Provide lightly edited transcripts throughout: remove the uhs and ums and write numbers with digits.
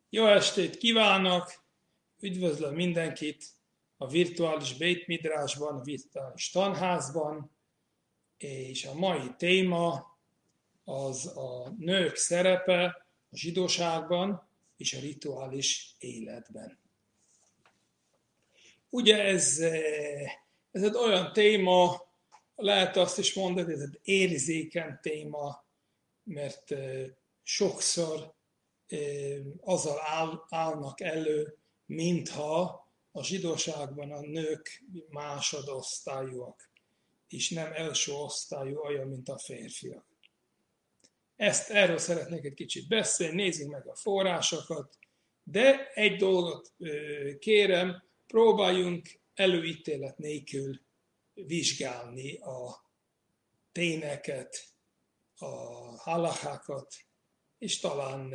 Jó estét kívánok! Üdvözlöm mindenkit a virtuális Beit Midrashban, a virtuális tanházban, és a mai téma az a nők szerepe a zsidóságban és a rituális életben. Ugye ez egy olyan téma, lehet azt is mondani, ez egy érzékeny téma, mert sokszor azzal állnak elő, mintha a zsidóságban a nők másodosztályúak, és nem első osztályú olyan, mint a férfiak. Erről szeretnék egy kicsit beszélni, nézzük meg a forrásokat, de egy dolgot kérem, próbáljunk előítélet nélkül vizsgálni a tényeket, a halakhákat, és talán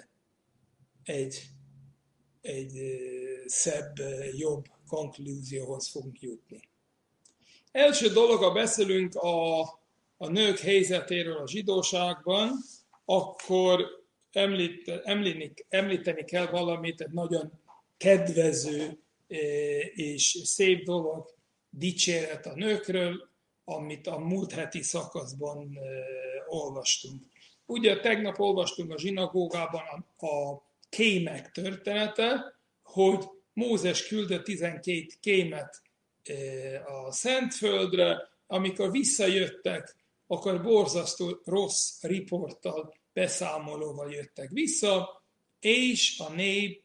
egy szebb, jobb konklúzióhoz fogunk jutni. Első dolog, ha beszélünk a nők helyzetéről a zsidóságban, akkor említeni kell valamit, egy nagyon kedvező és szép dolog, dicséret a nőkről, amit a múlt heti szakaszban olvastunk. Ugye tegnap olvastunk a zsinagógában a kémek története, hogy Mózes küldött 12 kémet a Szentföldre, amikor visszajöttek, akkor borzasztó rossz riporttal, beszámolóval jöttek vissza, és a nép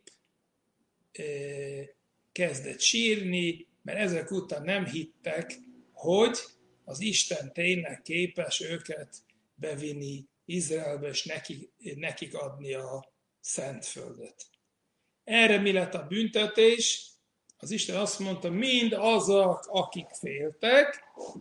kezdett sírni, mert ezek után nem hittek, hogy az Isten tényleg képes őket bevinni Izraelbe, és nekik adni a Szentföldet. Erre mi lett a büntetés? Az Isten azt mondta, mind azok, akik féltek,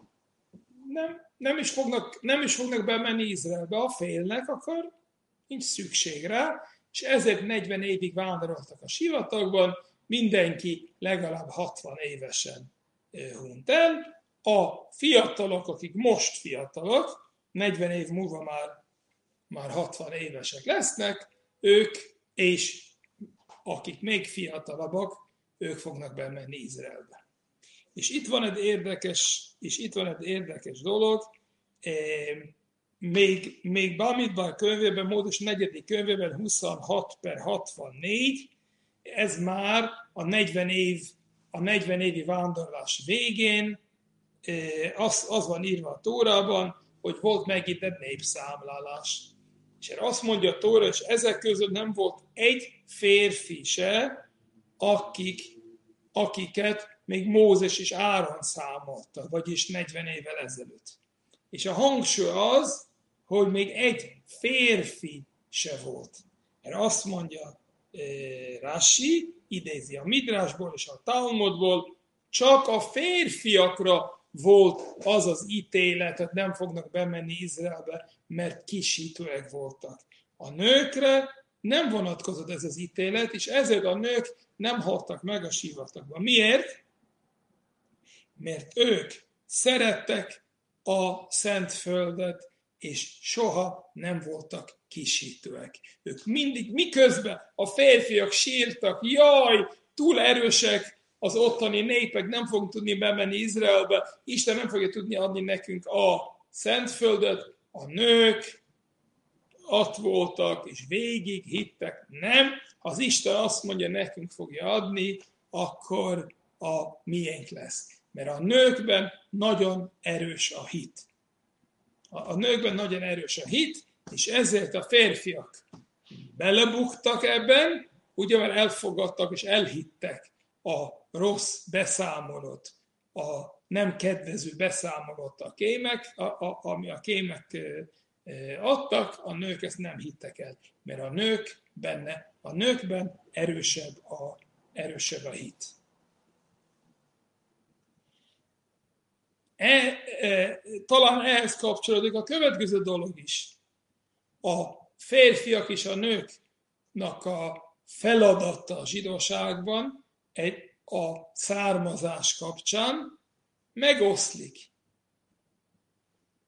nem is fognak bemenni Izraelbe. Ha félnek, akkor nincs szükség rá, és ezért 40 évig vándoroltak a sivatagban, mindenki legalább 60 évesen hunyt el. A fiatalok, akik most fiatalok, 40 év múlva már 60 évesek lesznek, ők, és akik még fiatalabbak, ők fognak bemenni Izraelbe. És itt van egy érdekes dolog, még Bamidbar könyvében, Mózes 4. könyvében 26/64, ez már a 40 évi vándorlás végén, az van írva a Tórában, hogy volt megint egy népszámlálás. És erre azt mondja a Tóra, és ezek között nem volt egy férfi se, akiket még Mózes és Áron számolta, vagyis 40 évvel ezelőtt. És a hangsúly az, hogy még egy férfi se volt. Erre azt mondja Rashi, idézi a Midrashból és a Talmudból, csak a férfiakra volt az az ítélet, hogy nem fognak bemenni Izraelbe, mert kisítőek voltak. A nőkre nem vonatkozott ez az ítélet, és ezért a nők nem haltak meg a sivatagban. Miért? Mert ők szerettek a Szentföldet, és soha nem voltak kisítőek. Ők mindig, miközben a férfiak sírtak, jaj, túl erősek az ottani népek, nem fogunk tudni bemenni Izraelbe, Isten nem fogja tudni adni nekünk a Szentföldet, a nők ott voltak, és végig hittek, nem, ha az Isten azt mondja, nekünk fogja adni, akkor a miénk lesz. Mert a nőkben nagyon erős a hit. A nőkben nagyon erős a hit, és ezért a férfiak belebuktak ebben, ugye mert elfogadtak és elhittek a rossz beszámolót, a nem kedvező beszámolót ami a kémek adtak, a nők ezt nem hittek el, mert a nőkben erősebb a hit. Talán ehhez kapcsolódik a következő dolog is. A férfiak és a nőknek a feladata a zsidóságban a származás kapcsán megoszlik.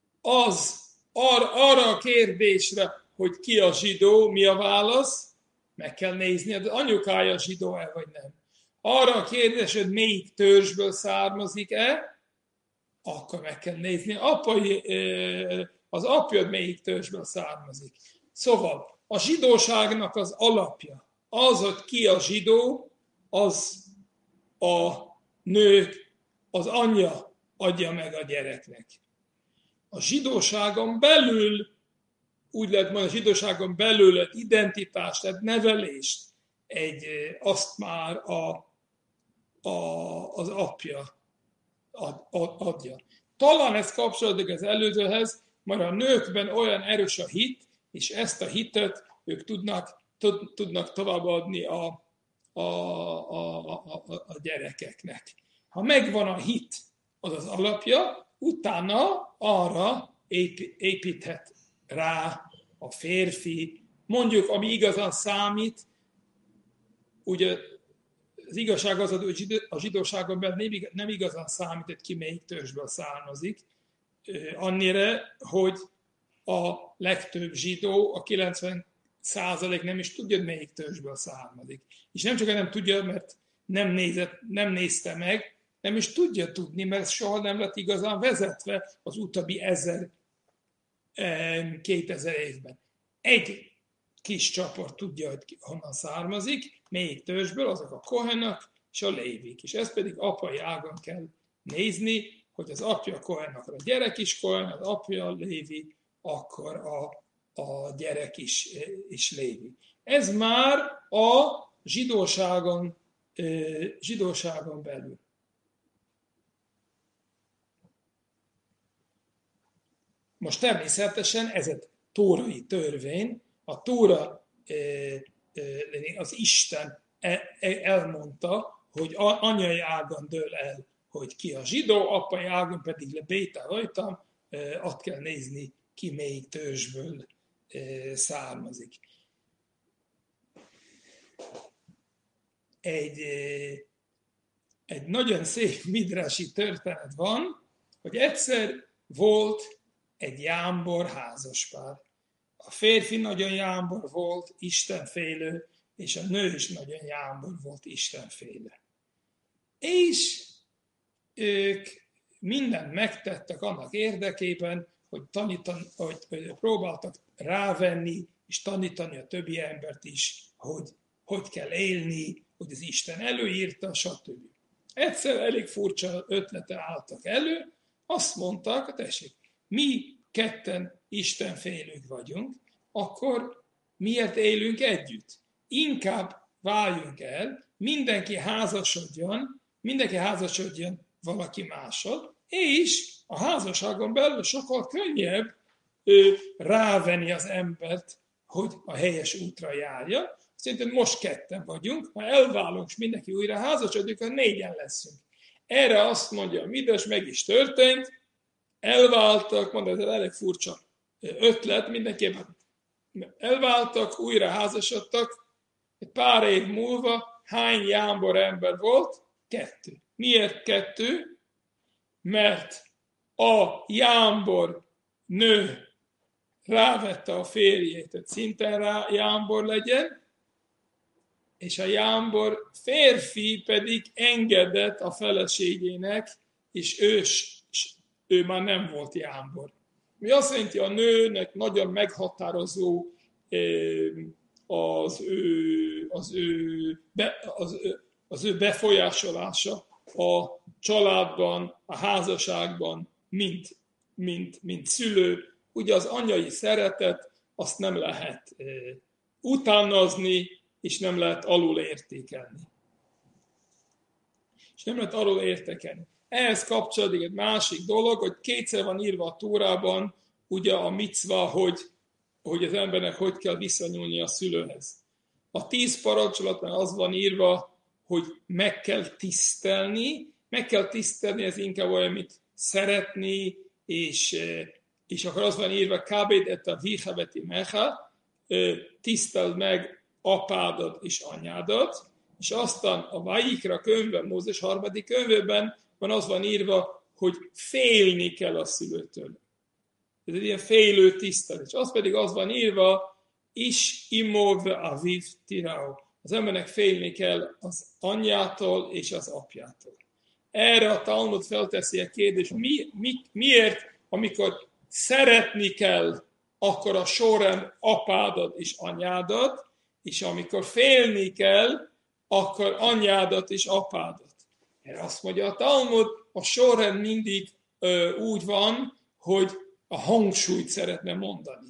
Arra a kérdésre, hogy ki a zsidó, mi a válasz? meg kell nézni, az anyukája zsidó-e vagy nem. Arra a kérdés, hogy melyik törzsből származik-e, akkor meg kell nézni, az apjad melyik törzsből származik. Szóval a zsidóságnak az alapja, az, hogy ki a zsidó, az a nők, az anyja adja meg a gyereknek. A zsidóságon belül, úgy lehet mondani, a zsidóságon belül egy identitást, egy nevelést, azt már az apja adja. Talán ez kapcsolódik az előzőhez, mert a nőkben olyan erős a hit, és ezt a hitet ők tudnak továbbadni a gyerekeknek. Ha megvan a hit, az az alapja, utána arra építhet rá a férfi, mondjuk, ami igazán számít, ugye az igazság az, hogy a zsidóságon belül nem igazán számít, hogy ki melyik törzsből származik, annyira, hogy a legtöbb zsidó, a 90% nem is tudja, hogy melyik törzsből származik. És nem csak nem tudja, mert nem nézte meg, nem is tudja tudni, mert soha nem lett igazán vezetve az utóbbi 2000 évben. Egy kis csoport tudja, hogy honnan származik, melyik törzsből, azok a kohenok és a lévik. És ezt pedig apai ágon kell nézni, hogy az apja kohen, akkor a gyerek is kohen, az apja lévi, akkor a gyerek is lévi. Ez már a zsidóságon belül. Most természetesen ez egy tórai törvény, a Tóra, az Isten elmondta, hogy anyai ágon dől el, hogy ki a zsidó, apai ágon pedig le béta rajtam, azt kell nézni, ki melyik törzsből származik. Egy nagyon szép midrási történet van, hogy egyszer volt egy jámbor házaspár. A férfi nagyon jámbor volt, istenfélő, és a nő is nagyon jámbor volt, istenfélő. És ők mindent megtettek annak érdekében, hogy próbáltak rávenni, és tanítani a többi embert is, hogy kell élni, hogy az Isten előírta, stb. Egyszer elég furcsa ötlete álltak elő, azt mondták, tessék, mi ketten istenfélők vagyunk, akkor miért élünk együtt? Inkább váljunk el, mindenki házasodjon valaki mással, és a házasságon belül sokkal könnyebb rávenni az embert, hogy a helyes útra járja. Szerintem most ketten vagyunk, ha elválunk, és mindenki újra házasodik, akkor 4-en leszünk. Erre azt mondja a Midrash, meg is történt, elváltak, mondom, ez elég furcsa ötlet, mindenképpen elváltak, újra házasodtak, egy pár év múlva hány jámbor ember volt? 2. Miért 2? Mert a jámbor nő rávette a férjét, hogy szintén jámbor legyen, és a jámbor férfi pedig engedett a feleségének, és ő már nem volt jámbor. Mi azt jelenti, a nőnek nagyon meghatározó az ő befolyásolása a családban, a házasságban, mint szülő. Ugye az anyai szeretet, azt nem lehet utánozni, és nem lehet alul értékelni. Ehhez kapcsolódik egy másik dolog, hogy 2-szer van írva a Tórában, ugye a micva, hogy az embernek hogy kell viszonyulni a szülőhez. A 10 parancsolatban az van írva, hogy meg kell tisztelni, ez inkább olyan, mint szeretni, és akkor az van írva, kábéd et a vihaveti mecha, tiszteld meg apádat és anyádat, és aztán a Vajikra könyvben, Mózes 3. könyvében az van írva, hogy félni kell a szülőtől. Ez egy ilyen félő tisztelet. És az pedig az van írva, is imolve aviv tirao. Az embernek félni kell az anyjától és az apjától. Erre a Talmud felteszi a kérdést, miért, amikor szeretni kell, akkor a sorrend apádat és anyádat, és amikor félni kell, akkor anyádat és apádat. Erre azt mondja a Talmud, a sorrend mindig úgy van, hogy a hangsúlyt szeretne mondani.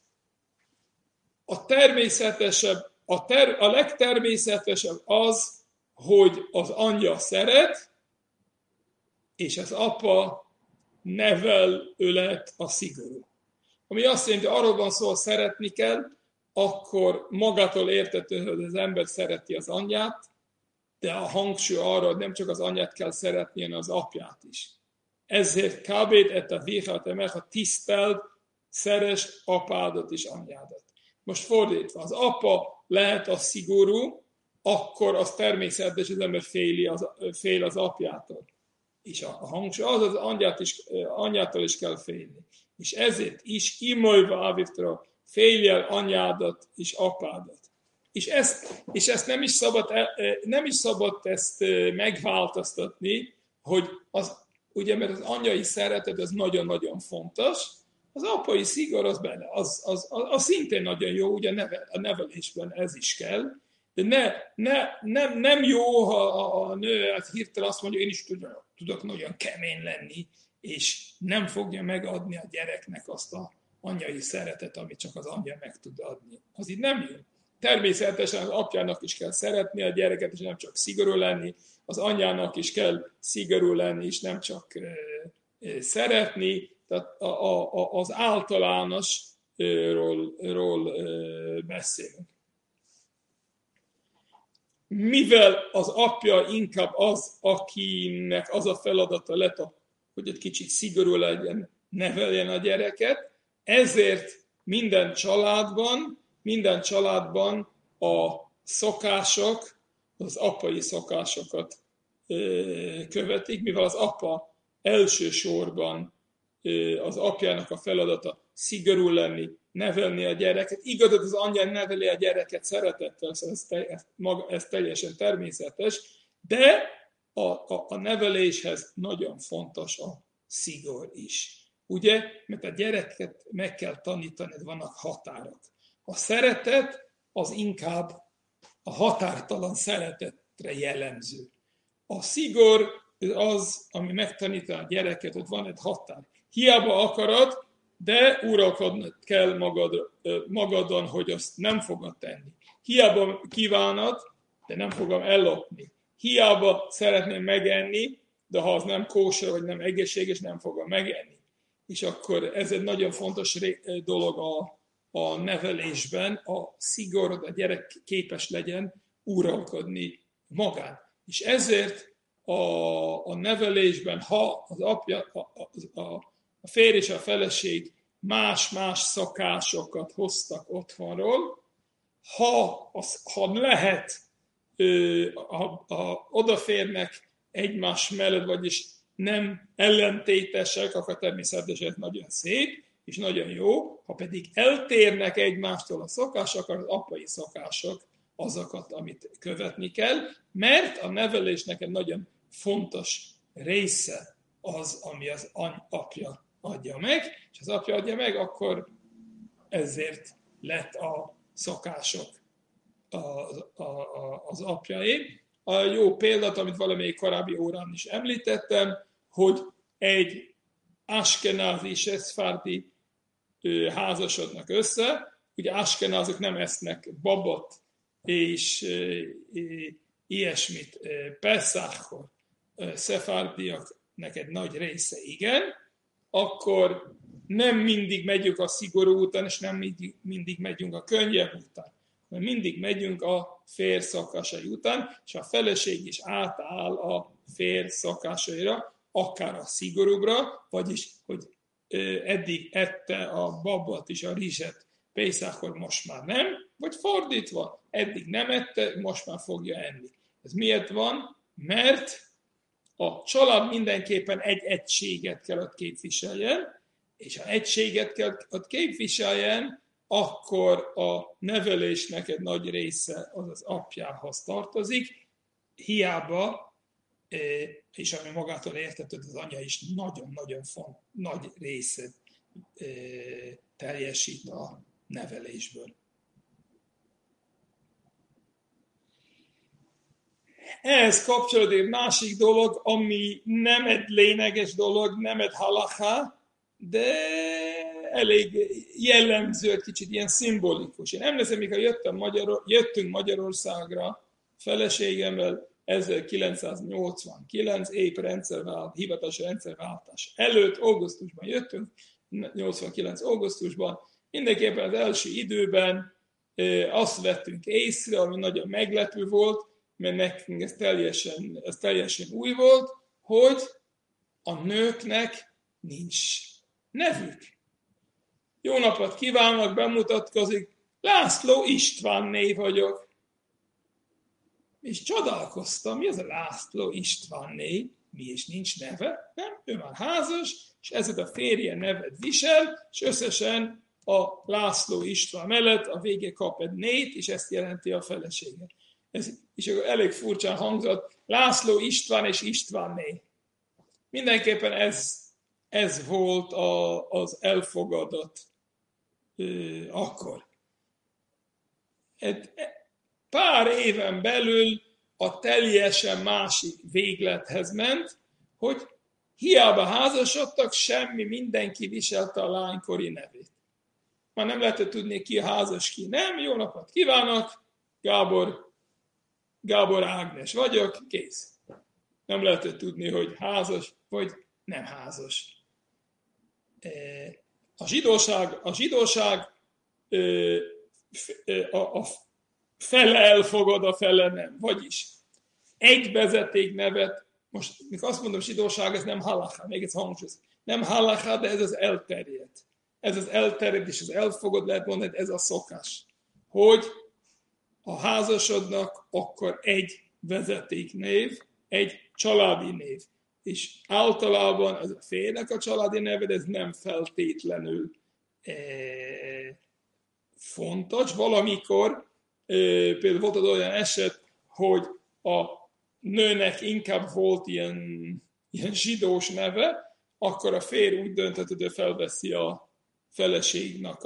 A legtermészetesebb az, hogy az anyja szeret, és az apa nevel, ölet a szigorú. Ami azt jelenti, hogy arról van szó, hogy szeretni kell, akkor magától értető, hogy az ember szereti az anyját, de a hangsúly arra, hogy nem csak az anyját kell szeretni, hanem az apját is. Ezért kábét et a vihat emel, ha tiszteld, szeresd apádat és anyádat. Most fordítva, az apa lehet a szigorú, akkor az természetes, az ember fél az apjától. És a hangsúly az anyjától is kell félni. És ezért is imolva avivtra, félj el anyádat és apádat. És ezt nem is szabad ezt megváltoztatni, hogy ugye, mert az anyai szeretet az nagyon-nagyon fontos, az apai szigor az benne, az szintén nagyon jó, ugye a nevelésben ez is kell, de nem jó, ha a nő hirtelen azt mondja, én is tudok nagyon kemény lenni, és nem fogja megadni a gyereknek azt az anyai szeretet, amit csak az anyja meg tud adni. Az így nem jó. Természetesen az apjának is kell szeretni a gyereket, és nem csak szigorú lenni, az anyjának is kell szigorú lenni, és nem csak szeretni. Tehát az általánosról beszélünk. Mivel az apja inkább az, akinek az a feladata lett, hogy egy kicsit szigorú legyen, neveljen a gyereket, ezért minden családban a szokások, az apai szokásokat követik, mivel az apa elsősorban az apjának a feladata szigorú lenni, nevelni a gyereket. Igaz, az anyja neveli a gyereket szeretettel, ez teljesen természetes, de a neveléshez nagyon fontos a szigor is. Ugye? Mert a gyereket meg kell tanítani, vannak határok. A szeretet az inkább a határtalan szeretetre jellemző. A szigor az, ami megtanítja a gyereket, hogy van egy határ. Hiába akarod, de uralkodnod kell magadon, hogy azt nem fogod tenni. Hiába kívánod, de nem fogom ellopni. Hiába szeretném megenni, de ha az nem kóser vagy nem egészséges, nem fogom megenni. És akkor ez egy nagyon fontos dolog a nevelésben, a szigorod, a gyerek képes legyen uralkodni magán. És ezért a nevelésben, ha az apja, a férj és a feleség más-más szokásokat hoztak otthonról, ha lehet, odaférnek egymás mellett, vagyis nem ellentétesek, akkor természetesen nagyon szép, és nagyon jó, ha pedig eltérnek egymástól a szokások, az apai szokások azokat, amit követni kell, mert a nevelésnek egy nagyon fontos része az, ami az apja adja meg, és az apja adja meg, akkor ezért lett a szokások az apjaé. A jó példát, amit valamelyik korábbi órán is említettem, hogy egy askenázi és szfárdi házasodnak össze, ugye askenázok nem esznek babot és ilyesmit Peszákkor, szefárdiaknak egy nagy része igen, akkor nem mindig megyünk a szigorú után, és nem mindig megyünk a könnyebb után, hanem mindig megyünk a férj szokásai után, és a feleség is átáll a férj szokásaira, akár a szigorúbbra, vagyis, hogy eddig ette a babot és a rizset Pészákkor, most már nem, vagy fordítva, eddig nem ette, most már fogja enni. Ez miért van? Mert a család mindenképpen egy egységet kell ott képviseljen, és ha egységet kell ott képviseljen, akkor a nevelésnek egy nagy része az az apjához tartozik, hiába, és ami magától értetődő, az anya is nagyon-nagyon nagy részét teljesít a nevelésből. Ehhez kapcsolódik egy másik dolog, ami nem egy lényeges dolog, nem egy halacha, de elég jellemző, kicsit ilyen szimbolikus. Én emlékszem, mikor jöttünk Magyarországra feleségemmel 1989 épp hivatalos rendszerváltás előtt, augusztusban jöttünk, 89 augusztusban, mindenképpen az első időben azt vettünk észre, ami nagyon meglepő volt, mert nekünk ez teljesen új volt, hogy a nőknek nincs nevük. Jó napot kívánok, bemutatkozik, László Istvánné vagyok. És csodálkoztam, mi az a László Istvánné, mi is nincs neve, nem? Ő már házas, és ezért a férje nevet visel, és összesen a László István mellett a vége kap egy nét, és ezt jelenti a felesége. És elég furcsán hangzott, László István és Istvánné. Mindenképpen ez volt az elfogadott akkor. Pár éven belül a teljesen másik véglethez ment, hogy hiába házasodtak, mindenki viselte a lánykori nevét. Már nem lehetett tudni, ki házas, ki nem. Jó napot kívánok, Gábor Ágnes vagyok, kész. Nem lehetett tudni, hogy házas vagy nem házas. A zsidóság a fele elfogad, a fele nem. Vagyis egy vezeték nevet, most mikor azt mondom zsidóság, ez nem halacha, még egyszer hangsúlyozom. Nem halacha, de ez az elterjedt. Ez az elterjedt és az elfogad, lehet mondani, ez a szokás. Hogy ha házasodnak, akkor egy vezetéknév, egy családi név. És általában az a férnek a családi neve, ez nem feltétlenül fontos. Valamikor például volt az olyan eset, hogy a nőnek inkább volt ilyen zsidós neve, akkor a férj úgy döntött, hogy felveszi a feleségnek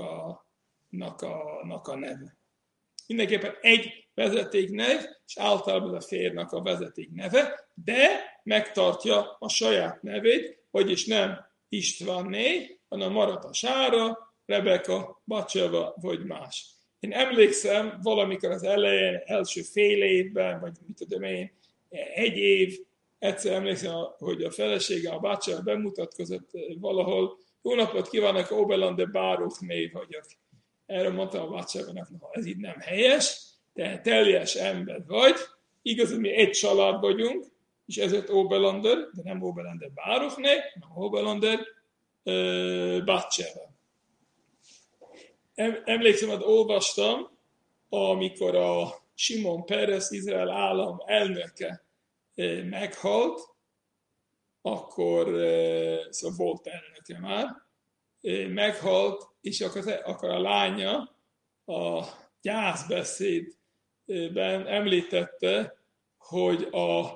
a neve. Mindenképpen egy vezetéknev, és általában a férjnek a vezetékneve, de megtartja a saját nevét, vagyis nem Istvánné, hanem marad a Sára, Rebeka, Bacseva vagy más. Én emlékszem, valamikor az elején, első fél évben, vagy mit tudom én, egy év, egyszer emlékszem, hogy a felesége, a Bacseva bemutatkozott valahol, jó napot kívánok, Oberlander Báruch név vagyok. Erre mondtam a Bacsevának, ez így nem helyes, te teljes ember vagy, igaz, hogy mi egy család vagyunk, és ezért Oberlander, de nem Oberlander Báruch név, hanem Oberlander Bacseva. Emlékszem, hogy olvastam, amikor a Simon Peres, Izrael állam elnöke meghalt, akkor, szóval volt elnöke már, meghalt, és akkor a lánya a gyászbeszédben említette, hogy a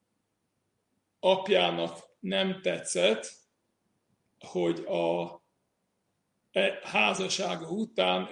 apjának nem tetszett, hogy a házassága után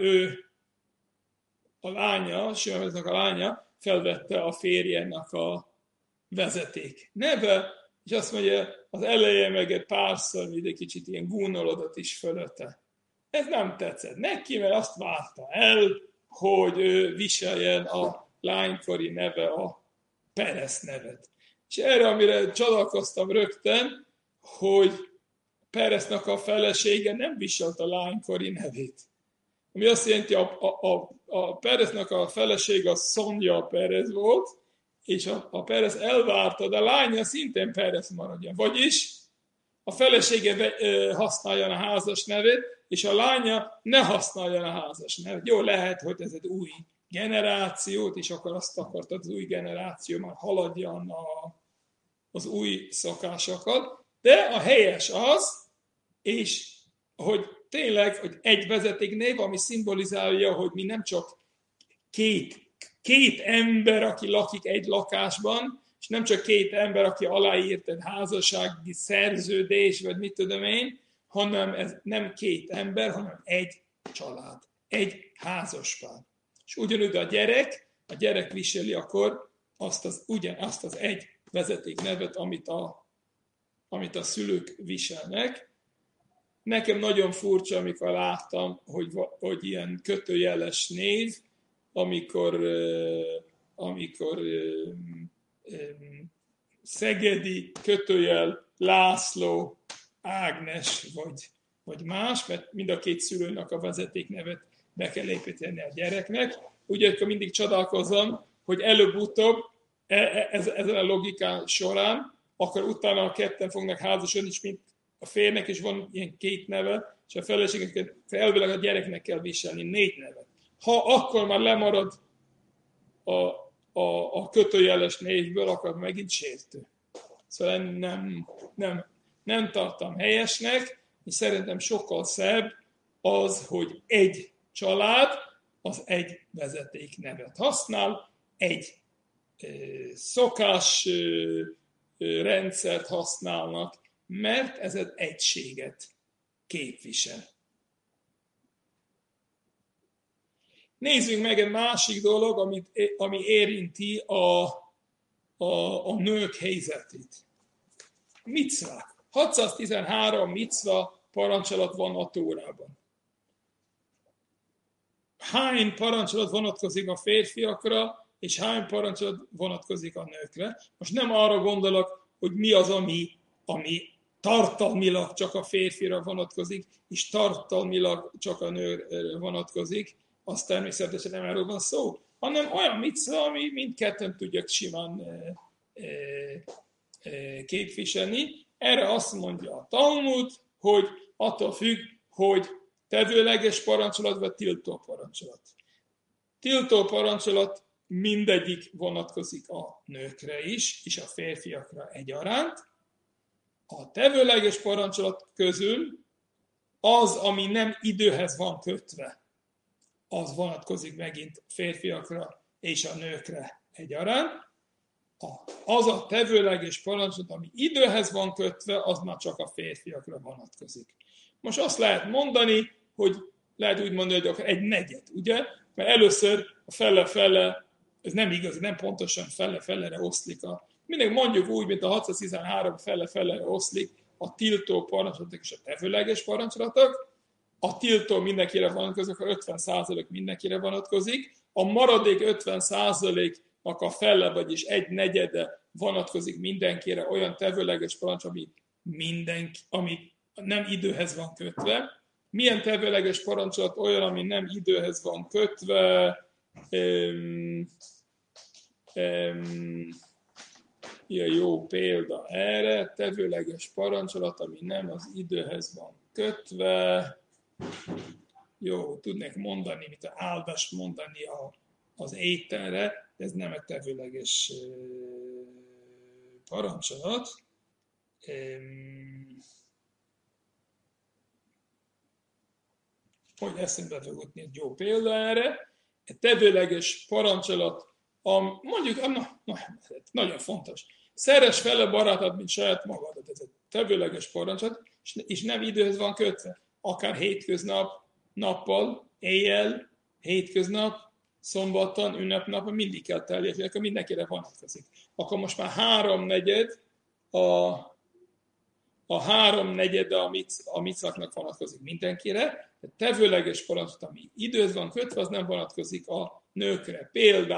a lánya, Simonnak a lánya felvette a férjének a vezeték neve, és azt mondja, az elején meg egy párszor, egy kicsit ilyen gúnolodott is fölötte. Ez nem tetszett neki, mert azt várta el, hogy ő viseljen a lánykori neve, a Peres nevet. És erre, amire csodálkoztam rögtön, hogy Peresnek a felesége nem viselt a lánykori nevét. Ami azt jelenti, a Peresnek a felesége a Sonja Peres volt, és a Peres elvárta, de a lánya szintén Peres maradjon. Vagyis a felesége használjon a házas nevét, és a lánya ne használjon a házas nevet. Jó, lehet, hogy ez egy új generációt, és akkor azt akartad, az új generáció már haladjan az új szokásokat, de a helyes az, és hogy tényleg, hogy egy vezetéknév, ami szimbolizálja, hogy mi nem csak két ember, aki lakik egy lakásban, és nem csak két ember, aki aláírt egy házassági szerződés, vagy mit tudom én, hanem ez nem két ember, hanem egy család, egy házaspár. És ugyanúgy a gyerek viseli akkor azt az egy vezetéknevet, amit a szülők viselnek. Nekem nagyon furcsa, amikor láttam, hogy ilyen kötőjeles név, amikor Szegedi kötőjel László, Ágnes vagy más, mert mind a két szülőnek a vezetéknevet be kell építeni a gyereknek. Úgy, akkor mindig csodálkozom, hogy előbb-utóbb ezen a logikán során, akkor utána a ketten fognak házasodni, és mint a férnek is van ilyen két neve, és a feleségnek elvileg a gyereknek kell viselni 4 nevet. Ha akkor már lemarad a kötőjeles névből, akkor megint sértő. Szóval nem tartom helyesnek, és szerintem sokkal szebb az, hogy egy család az egy vezetéknevet használ, egy szokás rendszert használnak, mert ez egy egységet képvisel. Nézzük meg egy másik dolog, ami érinti a nők helyzetét. Micvák. 613 micva parancsolat van a Tórában. Hány parancsolat vonatkozik a férfiakra, és hány parancsolat vonatkozik a nőkre? Most nem arra gondolok, hogy mi az, ami tartalmilag csak a férfira vonatkozik, és tartalmilag csak a nőre vonatkozik, az természetesen nem erről van szó, hanem olyan micva, ami mindketten tudják simán képviselni. Erre azt mondja a Talmud, hogy attól függ, hogy tevőleges parancsolat vagy tiltó parancsolat. Tiltó parancsolat mindegyik vonatkozik a nőkre is, és a férfiakra egyaránt. A tevőleges parancsolat közül az, ami nem időhez van kötve, az vonatkozik megint férfiakra és a nőkre egyaránt. Az a tevőleges parancsolat, ami időhez van kötve, az már csak a férfiakra vonatkozik. Most azt lehet mondani, hogy lehet úgy mondani, hogy egy negyed, ugye? Mert először a fele-fele, ez nem igaz, nem pontosan fele-felere oszlik. Mindig mondjuk úgy, mint a 613 fele-felere oszlik a tiltó parancsolatok és a tevőleges parancsolatok. A tiltó mindenkire vonatkozik, a 50% mindenkire vonatkozik. A maradék 50%-nak a fele, vagyis egy negyede vonatkozik mindenkire, olyan tevőleges parancs, ami nem időhez van kötve. Milyen tevőleges parancsolat olyan, ami nem időhez van kötve? Ilyen jó példa erre, tevőleges parancsolat, ami nem az időhez van kötve. Jó, tudnék mondani, mint áldást mondani az ételre, de ez nem egy tevőleges parancsolat. Hogy eszembe fog jutni egy jó példa erre. Egy tevőleges parancsolat, mondjuk, nagyon fontos. Szeress fele barátod, mint saját magadat. Ez egy tevőleges parancsolat, és nem időhöz van kötve. Akár hétköznap, nappal, éjjel, hétköznap, szombaton, ünnepnapon mindig kell teljesíteni, akkor mindenkire vonatkozik. Akkor most már háromnegyed a micváknak vonatkozik mindenkire, de tevőleges parancsolat, ami időhöz van kötve, az nem vonatkozik a nőkre.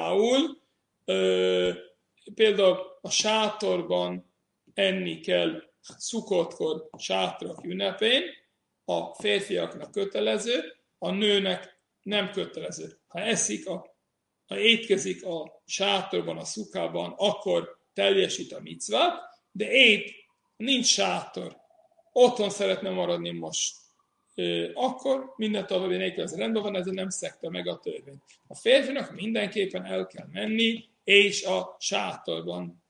Például a sátorban enni kell szukkotkor sátrak ünnepén, a férfiaknak kötelező, a nőnek nem kötelező. Ha étkezik a sátorban, a szukkában, akkor teljesít a micvát, de épp nincs sátor, otthon szeretne maradni most, akkor minden további nélkül ez rendben van, ez nem szegte meg a törvényt. A férfinak mindenképpen el kell menni, és a sátorban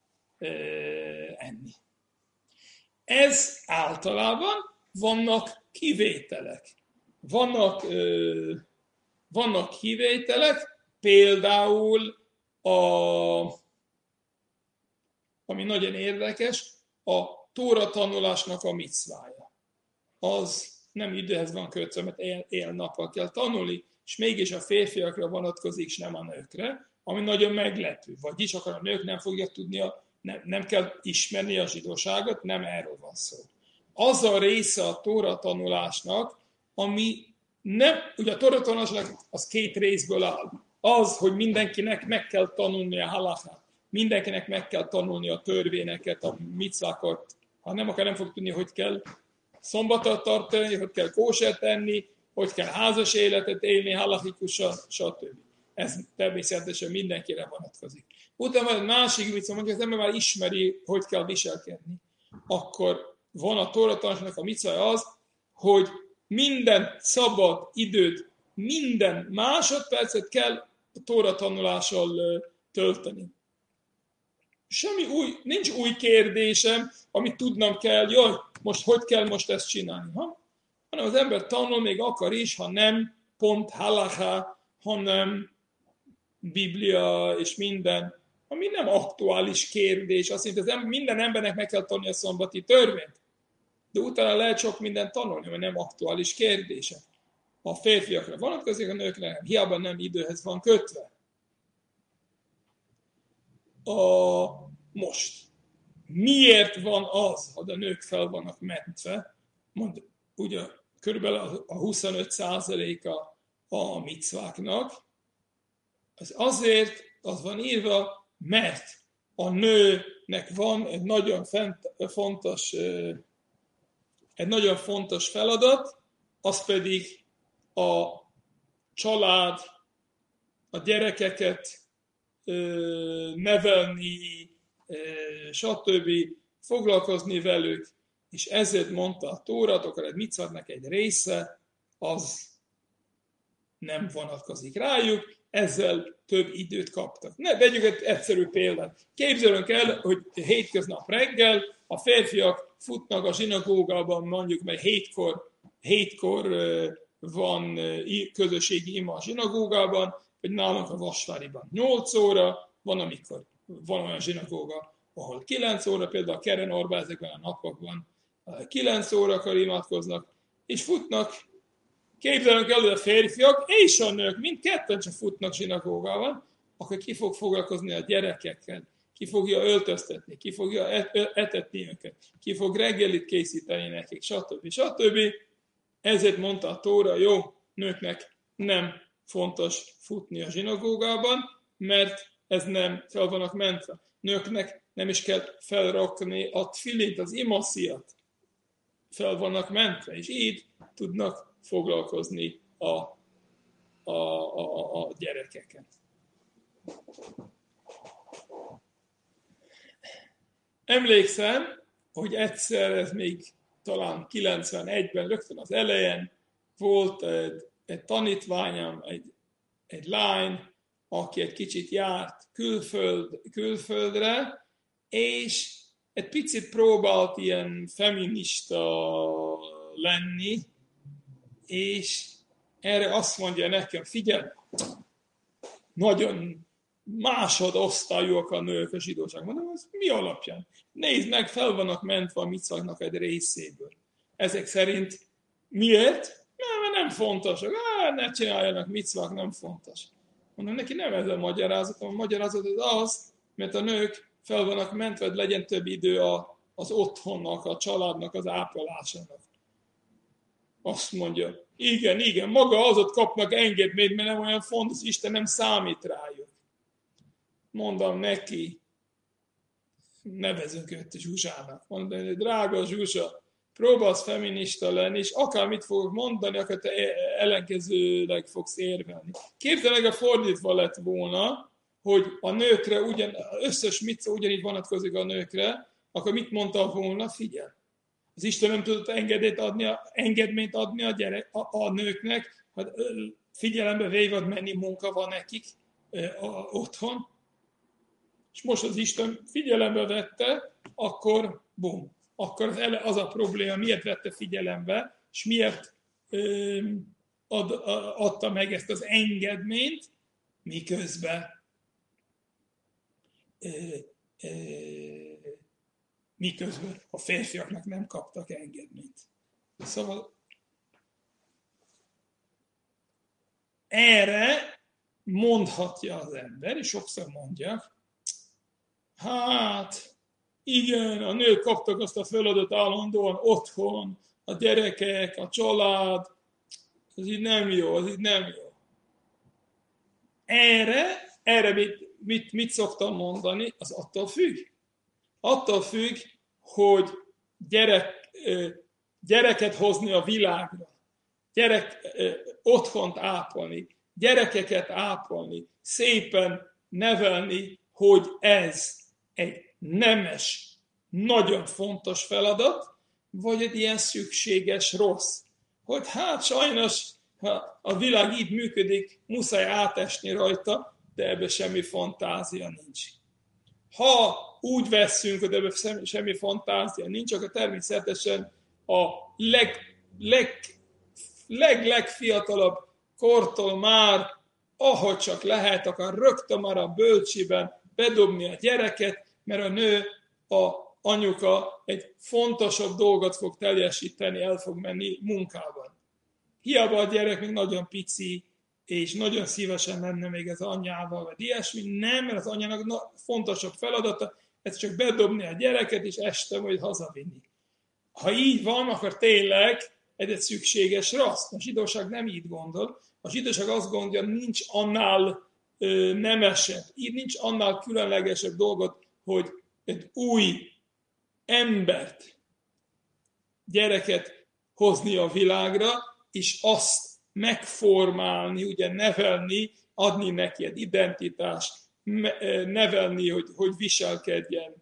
enni. Ez általában vannak kivételek. vannak kivételek, például ami nagyon érdekes, a Tóra tanulásnak a micvája. Az nem időhez van kötve, mert éjjel-nappal kell tanulni, és mégis a férfiakra vonatkozik, és nem a nőkre, ami nagyon meglepő. Vagyis akkor a nők nem fogják tudni, nem kell ismerni a zsidóságot, nem erről van szó. Az a része a Tóra tanulásnak, ami nem, ugye a Tóra tanulásnak az két részből áll. Az, hogy mindenkinek meg kell tanulni a halachát, mindenkinek meg kell tanulni a törvényeket, a micvákat, ha nem akar, nem fog tudni, hogy kell szombatot tartani, hogy kell kósert tenni, hogy kell házas életet élni, halachikusan, stb. Ez természetesen mindenkire vonatkozik. Utána egy másik vicc, hogy az ember már ismeri, hogy kell viselkedni. Akkor van a Tóra tanulásnak a micvája az, hogy minden szabad időt, minden másodpercet kell a Tóra tanulással tölteni. Nincs új kérdésem, amit tudnom kell, jaj, most hogy kell most ezt csinálni, hanem az ember tanul, még akar is, ha nem pont halacha, hanem Biblia és minden, ami nem aktuális kérdés. Azt jelenti, hogy minden embernek meg kell tanulni a szombati törvényt. De utána lehet sok mindent tanulni, mert nem aktuális kérdése. A férfiakra vonatkozik, a nőkre nem. Hiába nem időhez van kötve. Most. Miért van az, hogy a nők fel vannak mentve? Ugye körülbelül a 25%-a a micváknak. Az azért az van írva, mert a nőnek van egy nagyon fontos feladat, az pedig a család, a gyerekeket nevelni, stb. Foglalkozni velük, és ezért mondta a Tóra, akkor egy micváknak egy része, az nem vonatkozik rájuk, ezzel több időt kaptak. Vegyük egy egyszerű példát. Képzelünk el, hogy hétköznap reggel a férfiak futnak a zsinagógában, mondjuk, mert hétkor van közösségi ima a zsinagógában, vagy nálunk a Vasváriban 8 óra, van olyan zsinagóga, ahol 9 óra, például a Keren-Orban ezekben a napokban 9 órakor imádkoznak, és futnak. Képzelünk el, hogy a férfiak és a nők mindketten csak futnak zsinagógában, akkor ki fog foglalkozni a gyerekekkel, ki fogja öltöztetni, ki fogja etetni őket, ki fog reggelit készíteni nekik, stb. Ezért mondta a Tóra, jó, nőknek nem fontos futni a zsinagógában, mert ez nem fel vannak mentve. Nőknek nem is kell felrakni a tfilint, az imaszíjat. Fel vannak mentve, és így tudnak foglalkozni a gyerekeken. Emlékszem, hogy egyszer, ez még talán 91-ben, rögtön az elején volt egy tanítványom, egy lány, aki egy kicsit járt külföldre, és egy picit próbált ilyen feminista lenni, és erre azt mondja nekem, figyelj, nagyon másodosztályúak a nők a zsidóság. Mondom, ez mi alapján? Nézd meg, fel vannak mentve a micváknak egy részéből. Ezek szerint miért? Mert nem fontosak. Ne csináljanak, micvák nem fontos. Mondom, neki nem ez a magyarázat. A magyarázat az, mert a nők fel vannak mentve, hogy legyen több idő az otthonnak, a családnak, az ápolásának. Azt mondja, igen, maga azot kapnak engedményt, mert nem olyan fontos, Isten nem számít rájuk. Mondom neki, nevezünk őt Zsuzsának. Mondom, drága Zsuzsa, próbálsz feminista lenni, és akármit fogok mondani, akkor te ellenkezőleg fogsz érvelni. Képzeleg, a fordítva lett volna, hogy a nőkre összes mitzva ugyanígy vonatkozik a nőkre, akkor mit mondta volna? Figyelj! Az Isten nem tudott engedményt adni a nőknek, hogy figyelembe véve, hogy mennyi munka van nekik otthon. És most az Isten figyelembe vette, akkor bum. Akkor az a probléma, miért vette figyelembe, és miért adta meg ezt az engedményt, miközben a férfiaknak nem kaptak engedményt. Szóval erre mondhatja az ember, és sokszor mondja, hát igen, a nők kaptak azt a feladatot állandóan otthon, a gyerekek, a család, ez így nem jó, ez így nem jó. Erre mit szoktam mondani, az attól függ. Attól függ, hogy gyereket hozni a világra, otthont ápolni, gyerekeket ápolni, szépen nevelni, hogy ez egy nemes, nagyon fontos feladat, vagy egy ilyen szükséges rossz. Hogy hát sajnos, ha a világ így működik, muszáj átesni rajta, de ebben semmi fantázia nincs. Ha úgy veszünk, hogy ebben semmi fantázia nincs, akkor természetesen a legfiatalabb kortól már, ahogy csak lehet, akar rögtön már a bölcsiben bedobni a gyereket, mert a nő, anyuka egy fontosabb dolgot fog teljesíteni, el fog menni munkában. Hiába a gyerek még nagyon pici, és nagyon szívesen lenne még az anyjával, vagy ilyesmi, nem, mert az anyának fontosabb feladata, ez csak bedobni a gyereket, és este majd hazavinni. Ha így van, akkor tényleg ez egy szükséges rassz. A zsidóság nem így gondol. A zsidóság azt gondolja, nincs annál nemesebb, így nincs annál különlegesebb dolgot, hogy egy új embert, gyereket hozni a világra, és azt megformálni, ugye nevelni, adni neki egy identitást, nevelni, hogy viselkedjen,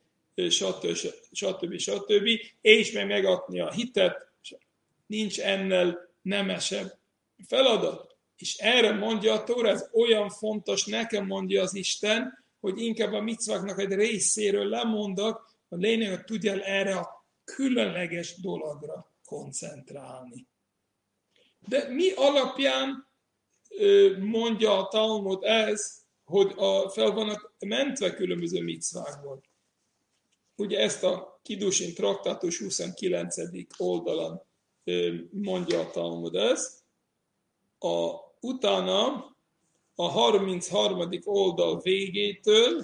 stb. És megadni a hitet, nincs ennél nemesebb feladat. És erre mondja a Tóra, ez olyan fontos, nekem mondja az Isten, hogy inkább a micváknak egy részéről lemondok, a lényeg, hogy tudjál erre a különleges dologra koncentrálni. De mi alapján mondja a Talmud ez, hogy fel vannak mentve különböző micvákból? Ugye ezt a Kiddushin traktátus 29. oldalon mondja a Talmud ez. Utána a 33. oldal végétől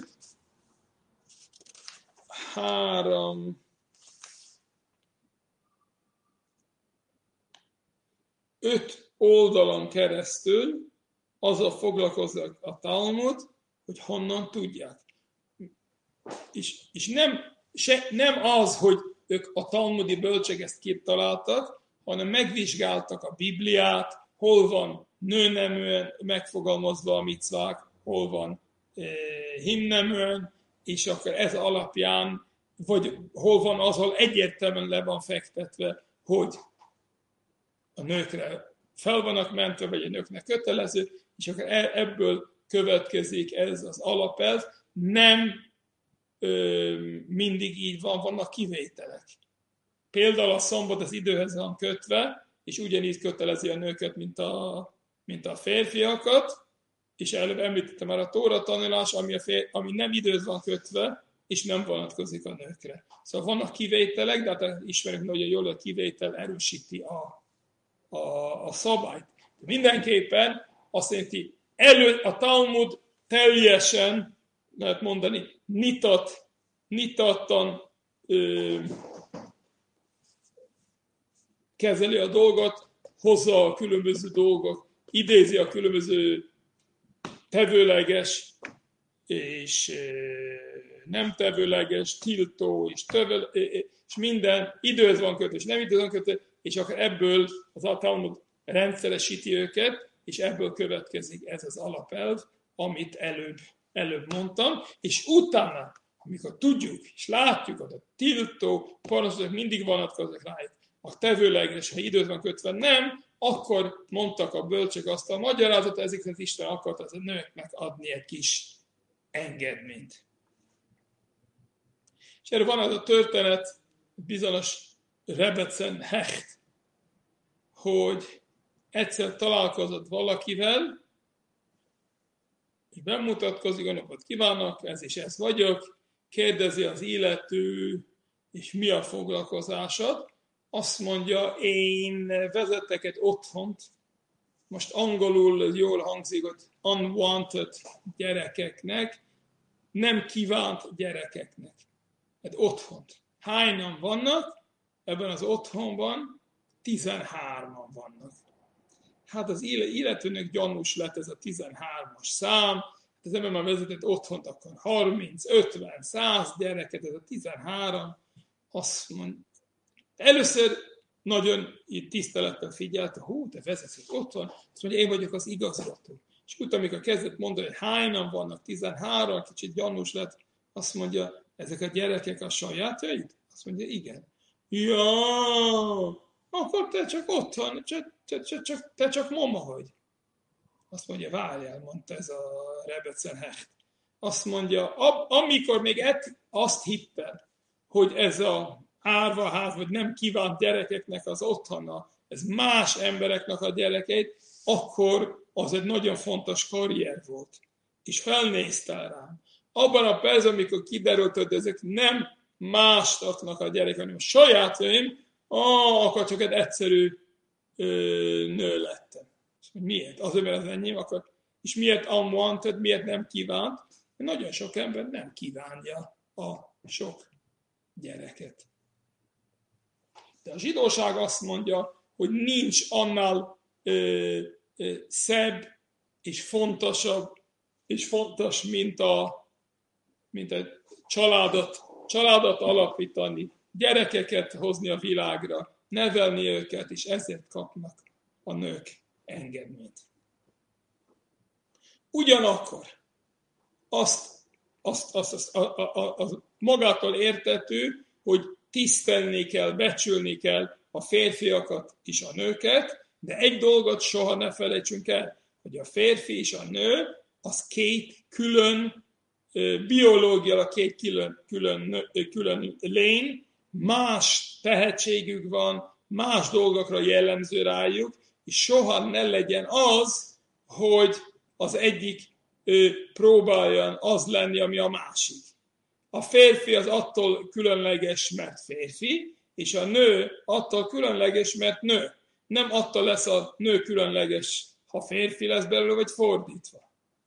5 oldalon keresztül azzal foglalkozik a Talmud, hogy honnan tudják. És nem az, hogy ők a talmudi bölcsek ezt kitaláltak, hanem megvizsgáltak a Bibliát, hol van nőneműen megfogalmazva a micvák, hol van himneműen, és akkor ez alapján, vagy hol van az, ahol egyértelműen le van fektetve, hogy a nőkre fel vannak mentve, vagy a nőknek kötelező, és akkor ebből következik ez az alapelv. Nem mindig így van, vannak kivételek. Például a szombat az időhez van kötve, és ugyanígy kötelezi a nőket, mint a férfiakat, és előbb említettem már a Tóra tanulás, ami nem időhöz van kötve, és nem vonatkozik a nőkre. Szóval vannak kivételek, de hát ismerjük nagyon jól, a kivétel erősíti a szabályt. Mindenképpen azt jelenti, a Talmud teljesen, lehet mondani, nyitottan kezeli a dolgot, hozza a különböző dolgok, idézi a különböző tevőleges és nem tevőleges, tiltó és minden időhöz van kötő, és nem időhöz van kötő, és akkor ebből az a Talmud rendszeresíti őket, és ebből következik ez az alapelv, amit előbb mondtam, és utána, amikor tudjuk és látjuk, hogy a tiltó parancsolatok mindig vonatkoznak rájuk, a tevőleges, ha időt van kötve nem, akkor mondtak a bölcsek azt a magyarázatot, ezeket Isten akart az a nőknek adni egy kis engedményt. És erre van az a történet, bizonyos Rebecen Hecht, hogy egyszer találkozott valakivel, és bemutatkozik, jó napot kívánok, ez és ez vagyok, kérdezi az illető, és mi a foglalkozásod, azt mondja, én vezetek egy otthont, most angolul jól hangzik, hogy unwanted gyerekeknek, nem kívánt gyerekeknek. Egy otthont. Hányan vannak? Ebben az otthonban 13-an vannak. Hát az illetőnek gyanús lett ez a 13-as szám, az ember már vezetett otthont, akkor 30, 50, 100 gyereket, ez a 13, azt mondja, először nagyon tisztelettel figyelte, te vezetsz egy otthon, azt mondja, én vagyok az igazgató. És utána, amikor kezdett mondani, hogy hányan vannak, 13, kicsit gyanús lett, azt mondja, ezek a gyerekek a sajátjaid? Azt mondja, igen. Ja, akkor te csak otthon, te csak mama vagy. Azt mondja, várjál, mondta ez a Rebecen Hecht. Azt mondja, amikor még azt hitted, hogy ez a árvaház, vagy nem kívánt gyerekeknek az otthona, ez más embereknek a gyerekeit, akkor az egy nagyon fontos karrier volt. És felnéztél rám. Abban a percben, amikor kiderült, hogy ezek nem másoknak a gyerekek, hanem a sajátjaim, akkor csak egy egyszerű nő lettem. Miért? Azért, mert az enyém, akkor. És miért unwanted, miért nem kívánt? Nagyon sok ember nem kívánja a sok gyereket. De a zsidóság azt mondja, hogy nincs annál szebb és fontosabb és fontos, mint egy családot alapítani, gyerekeket hozni a világra, nevelni őket, és ezért kapnak a nők engedményt. Ugyanakkor az magától értető, hogy tisztelni kell, becsülni kell a férfiakat és a nőket, de egy dolgot soha ne felejtsünk el, hogy a férfi és a nő az két külön biológia, két külön lény, más tehetségük van, más dolgokra jellemző rájuk, és soha ne legyen az, hogy az egyik próbáljon az lenni, ami a másik. A férfi az attól különleges, mert férfi, és a nő attól különleges, mert nő. Nem attól lesz a nő különleges, ha férfi lesz belőle, vagy fordítva.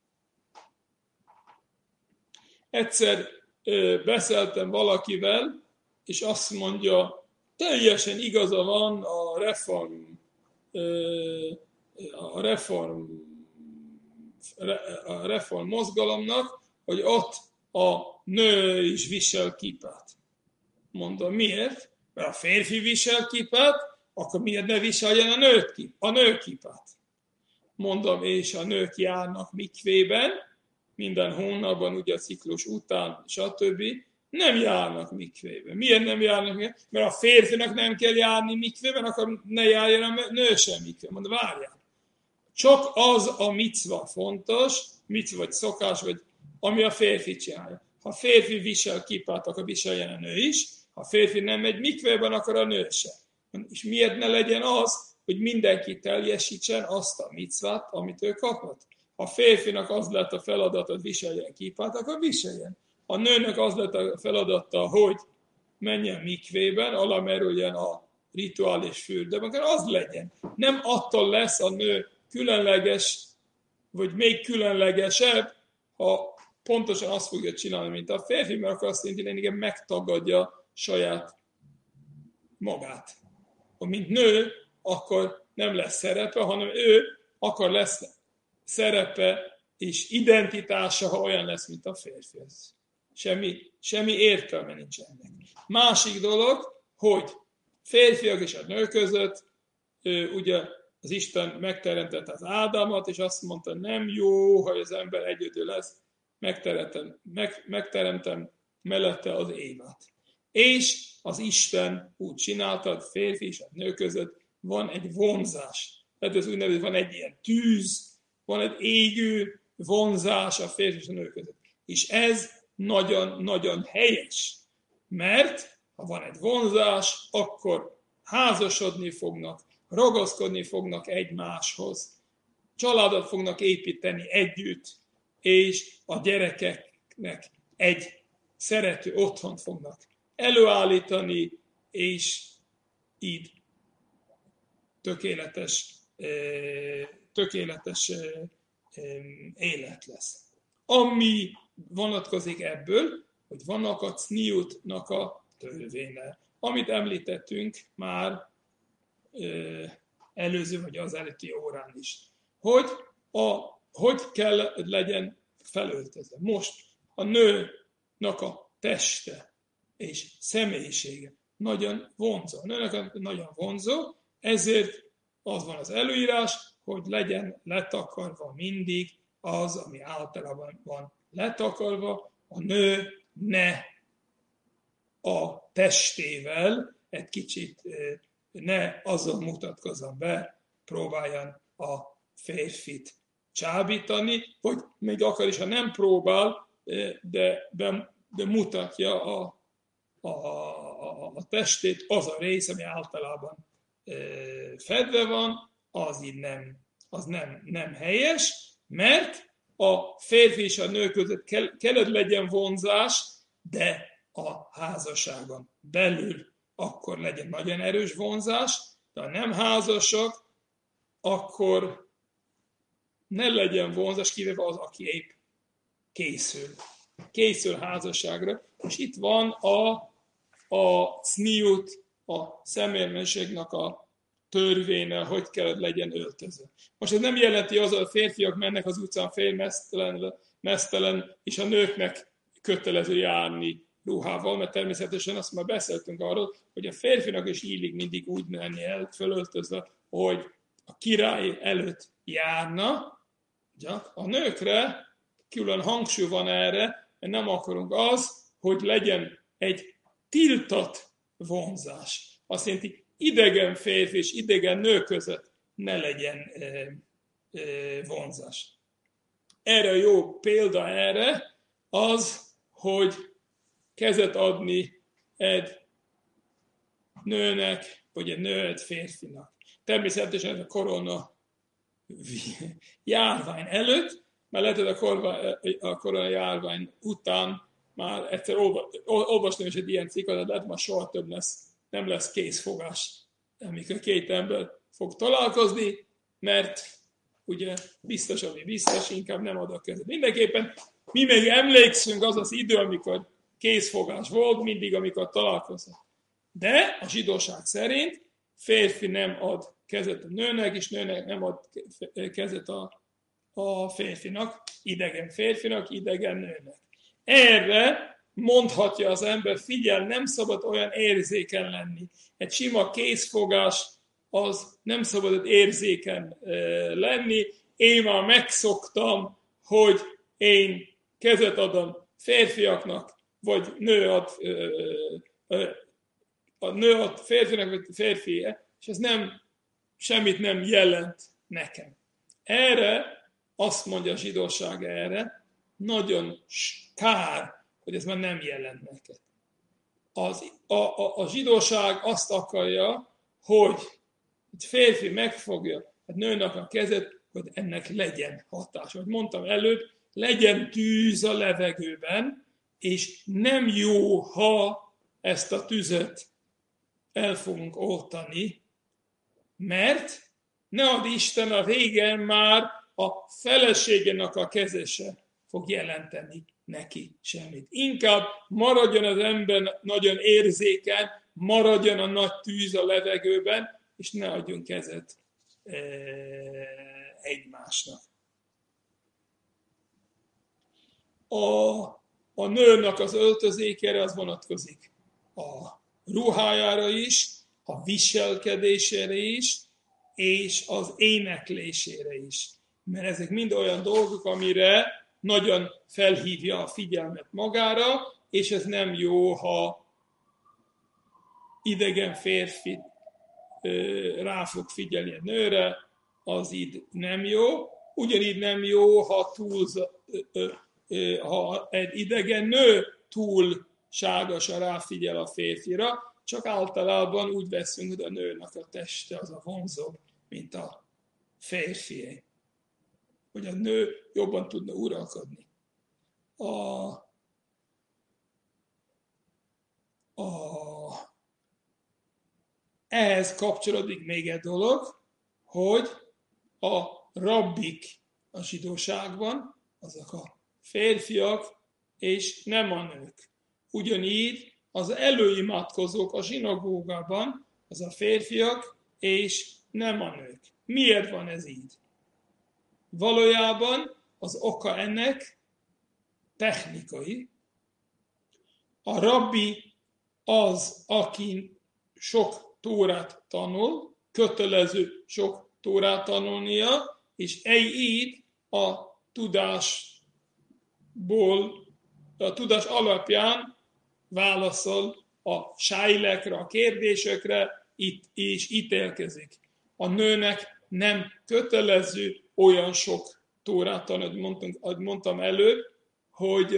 Egyszer beszéltem valakivel, és azt mondja, teljesen igaza van a reform mozgalomnak, hogy ott a nő is visel kipát. Mondom, miért? Mert a férfi visel kipát, akkor miért ne viseljen a nő kipát? Mondom, és a nők járnak mikvében, minden hónapban, ugye a ciklus után, stb. Nem járnak mikvében. Miért nem járnak mikvében? Mert a férfinak nem kell járni mikvében, akkor ne járjon a nő sem mikvében. Mondom, várjál. Csak az a micva fontos, micva vagy szokás, vagy ami a férfi csinálja. Ha a férfi visel kipát, akkor viseljen a nő is. Ha a férfi nem megy mikvében, akkor a nő sem. És miért ne legyen az, hogy mindenki teljesítsen azt a micvát, amit ő kapott? Ha a férfinak az lett a feladata, hogy viseljen kipát, akkor viseljen. Ha a nőnek az lett a feladata, hogy menjen mikvében, alamerüljen a rituális fürdőben, akkor az legyen. Nem attól lesz a nő különleges, vagy még különlegesebb, ha pontosan azt fogja csinálni, mint a férfi, mert akkor azt jelenti, hogy igen, megtagadja saját magát. Ha mint nő, akkor nem lesz szerepe, hanem ő akkor lesz szerepe és identitása, ha olyan lesz, mint a férfi. Semmi értelme nincs ennek. Másik dolog, hogy férfiak és a nő között, ugye az Isten megteremtette az Ádámot, és azt mondta, nem jó, hogy az ember egyedül lesz, megteremtem mellette az Évát. És az Isten úgy csinálta, hogy férfi és a nő között van egy vonzás. Tehát ez úgynevezett, van egy ilyen tűz, van egy égő vonzás a férfi és a nő között. És ez nagyon-nagyon helyes, mert ha van egy vonzás, akkor házasodni fognak, ragaszkodni fognak egymáshoz, családot fognak építeni együtt, és a gyerekeknek egy szerető otthont fognak előállítani, és így tökéletes élet lesz. Ami vonatkozik ebből, hogy vannak a cniutnak a törvénye, amit említettünk már előző vagy az előtti órán is, hogy kell legyen felöltözve. Most a nőnek a teste és személyisége nagyon vonzó. A nőnek nagyon vonzó, ezért az van az előírás, hogy legyen letakarva mindig az, ami általában van letakarva. A nő ne a testével egy kicsit ne azzal mutatkozzon be, próbáljan a férfit csábítani, vagy még akár is, ha nem próbál, de mutatja a testét, az a rész, ami általában fedve van, az nem helyes, mert a férfi és a nő között kellett legyen vonzás, de a házasságon belül akkor legyen nagyon erős vonzás, de ha nem házasok, akkor ne legyen vonzás, kivéve az, aki épp készül házasságra. És itt van a cniut, a szemérmenségnek a törvénye, hogy kell legyen öltözve. Most ez nem jelenti az, hogy a férfiak mennek az utcán félmeztelen, és a nőknek kötelező járni ruhával, mert természetesen azt már beszéltünk arról, hogy a férfinak is illik mindig úgy menni el, fölöltözve, hogy a király előtt járna, a nőkre külön hangsúly van erre, mert nem akarunk hogy legyen egy tiltott vonzás. Azt jelenti, idegen férfi és idegen nő között ne legyen vonzás. Erre jó példa az, hogy kezet adni egy nőnek, vagy egy nő egy férfinak. Természetesen a korona járvány előtt, mert lehet, a korona járvány után már egyszer olvastam is egy ilyen cikket, de lehet, már soha több nem lesz készfogás, amikor két ember fog találkozni, mert ugye biztos, ami biztos, inkább nem ad a kezet. Mindenképpen mi még emlékszünk az idő, amikor készfogás volt, mindig, amikor találkoznak. De a zsidóság szerint férfi nem ad kezet a nőnek, és nőnek nem ad kezet a férfinak, idegen nőnek. Erre mondhatja az ember, figyel, nem szabad olyan érzéken lenni. Egy sima készfogás, az nem szabad érzéken lenni. Én már megszoktam, hogy én kezet adom férfiaknak, vagy a nő ad férfinak, vagy férfi, és ez semmit nem jelent nekem. Erre azt mondja a zsidóság erre, nagyon kár, hogy ez már nem jelent neked. A zsidóság azt akarja, hogy egy férfi megfogja a nőnek a kezet, hogy ennek legyen hatás. Ahogy mondtam előbb, legyen tűz a levegőben, és nem jó, ha ezt a tüzet el fogunk oltani, mert ne add Isten, a régen már a feleségének a kezese fog jelenteni neki semmit. Inkább maradjon az ember nagyon érzékeny, maradjon a nagy tűz a levegőben, és ne adjunk kezet egymásnak. A nőnek az öltözékére az vonatkozik a ruhájára is, a viselkedésére is, és az éneklésére is. Mert ezek mind olyan dolgok, amire nagyon felhívja a figyelmet magára, és ez nem jó, ha idegen férfi rá fog figyelni a nőre, az így nem jó. Ugyanígy nem jó, ha egy idegen nő túlságosan ráfigyel a férfira, csak általában úgy veszünk, hogy a nőnek a teste az a vonzóbb, mint a férfié. Hogy a nő jobban tudna uralkodni. Ehhez kapcsolódik még egy dolog, hogy a rabbik a zsidóságban, azok a férfiak és nem a nők. Ugyanígy az előimádkozók a zsinagógában, az a férfiak és nem a nők. Miért van ez így? Valójában az oka ennek technikai. A rabbi az, aki sok tórát tanul, kötelező sok tórát tanulnia, és így a tudás alapján válaszol a sájlekre, a kérdésekre, és ítélkezik. A nőnek nem kötelező olyan sok tórát tanulni, ahogy mondtam előbb, hogy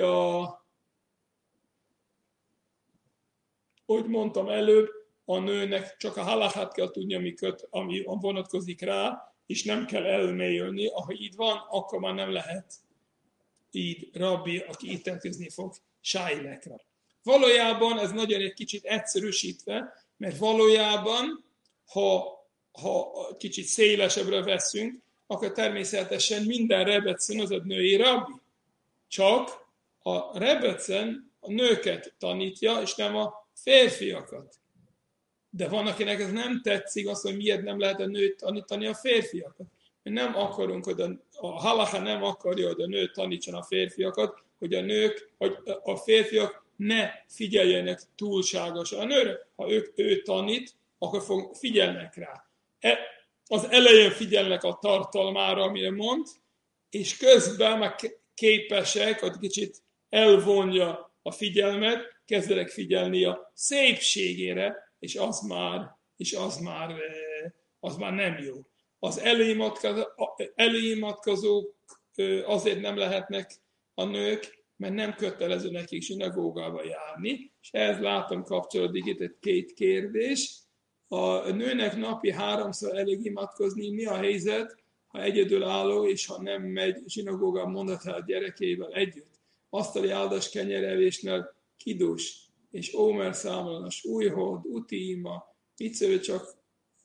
a nőnek csak a halachát kell tudni, ami vonatkozik rá, és nem kell elmélyülni. Ha így van, akkor már nem lehet így rabbi, aki ítélkezni fog sájlekre. Valójában ez nagyon egy kicsit egyszerűsítve, mert valójában, ha kicsit szélesebbre veszünk, akkor természetesen minden rebecen az egy női rabbi. Csak a rebecen a nőket tanítja, és nem a férfiakat. De van, akinek ez nem tetszik, azt, hogy miért nem lehet a nőt tanítani a férfiakat. Mi nem akarunk, hogy a halacha nem akarja, hogy a nő tanítson a férfiakat, hogy a férfiak ne figyeljenek túlságosan a nőre. Ha ő tanít, akkor figyelnek rá. Az elején figyelnek a tartalmára, amire mond, és közben meg képesek, hogy kicsit elvonja a figyelmet, kezdenek figyelni a szépségére, és az már nem jó. Az előimatkozók azért nem lehetnek a nők, mert nem kötelező nekik zsinagógába járni, és ehhez látom kapcsolódik itt egy két kérdés. A nőnek napi 3-szor elég imádkozni, mi a helyzet, ha egyedülálló, és ha nem megy zsinagógába mondatál a gyerekével együtt. Asztali áldás kenyerevésnél kidus, és ómer számolás, újhold, utíma, mit szövő csak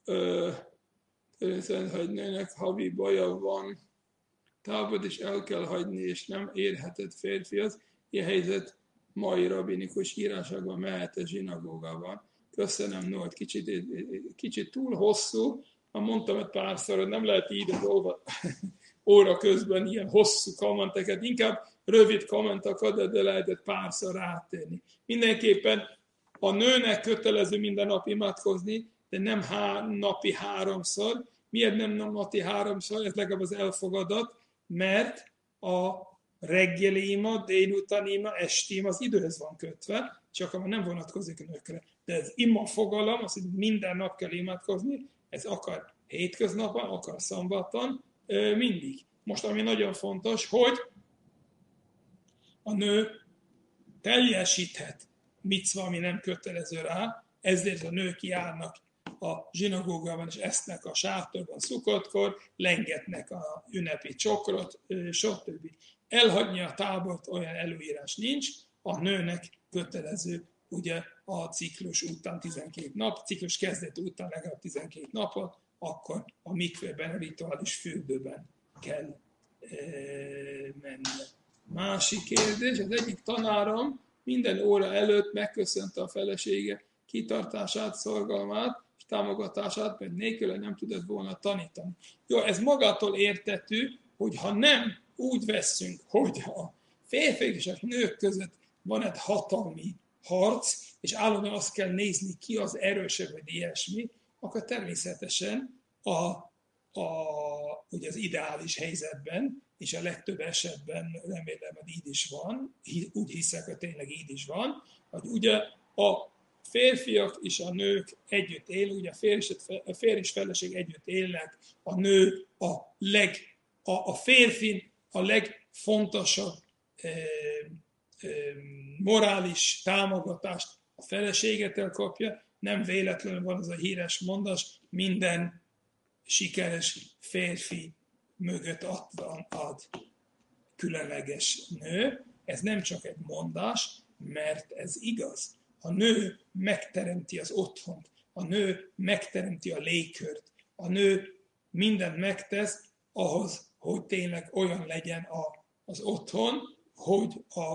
hogy nőnek havi baja van, tábort is el kell hagyni, és nem érheted férfihoz. Ilyen helyzet mai rabinikus írásokban mehet a zsinagógában. Köszönöm, Nolt, kicsit túl hosszú, mondtam egy párszor, hogy nem lehet így az óra közben ilyen hosszú kommenteket, inkább rövid kommentokat, de lehet egy párszor rátérni. Mindenképpen a nőnek kötelező minden nap imádkozni, de nem napi 3-szor. Miért nem napi 3-szor? Ez legalább az elfogadat, mert a reggeli ima, délutáni ima, esti ima az időhöz van kötve, csak akkor nem vonatkozik a nőkre. De ez ima fogalom, az, hogy minden nap kell imádkozni, ez akar hétköznapon, akar szombaton, mindig. Most ami nagyon fontos, hogy a nő teljesíthet micva, ami nem kötelező rá, ezért a nők járnak a zsinagógában, és esznek a sátorban szukottkor, lengetnek a ünnepi csokrot, stb. Elhagyni a tábort olyan előírás nincs, a nőnek kötelező ugye a ciklus után 12 nap, ciklus kezdete után legalább 12 napot, akkor a mikvében, a rituális fürdőben kell mennie. Másik kérdés, az egyik tanárom minden óra előtt megköszönte a felesége kitartását, szorgalmát és támogatását, mert nélküle nem tudott volna tanítani. Jó, ez magától értető, hogy ha nem úgy veszünk, hogy a férfiak és a nők között van egy hatalmi harc, és állandóan azt kell nézni, ki az erősebb, vagy ilyesmi, akkor természetesen ugye az ideális helyzetben, és a legtöbb esetben remélem, hogy így is van, úgy hiszek, hogy tényleg így is van, hogy ugye a férfiak és a nők együtt él, ugye a férj és feleség együtt élnek, a nő a férfin a legfontosabb morális támogatást a feleséget elkapja, nem véletlenül van az a híres mondás, minden sikeres férfi mögött ad különleges nő. Ez nem csak egy mondás, mert ez igaz. A nő megteremti az otthont, a nő megteremti a légkört, a nő mindent megtesz ahhoz, hogy tényleg olyan legyen az otthon, hogy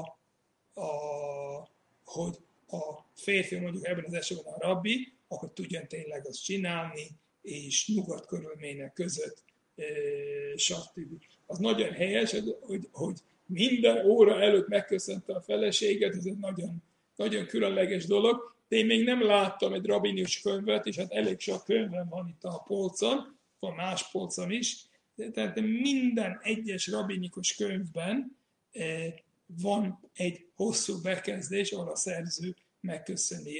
a férfi, mondjuk ebben az esetben a rabbi, akkor tudjon tényleg azt csinálni, és nyugodt körülmények között, stb. Az nagyon helyes, hogy minden óra előtt megköszönte a feleséget, ez egy nagyon, nagyon különleges dolog, de én még nem láttam egy rabinikus könyvet, és hát elég sok könyvem van itt a polcon, van más polcon is, tehát minden egyes rabinikus könyvben van egy hosszú bekezdés, ahol a szerző megköszöni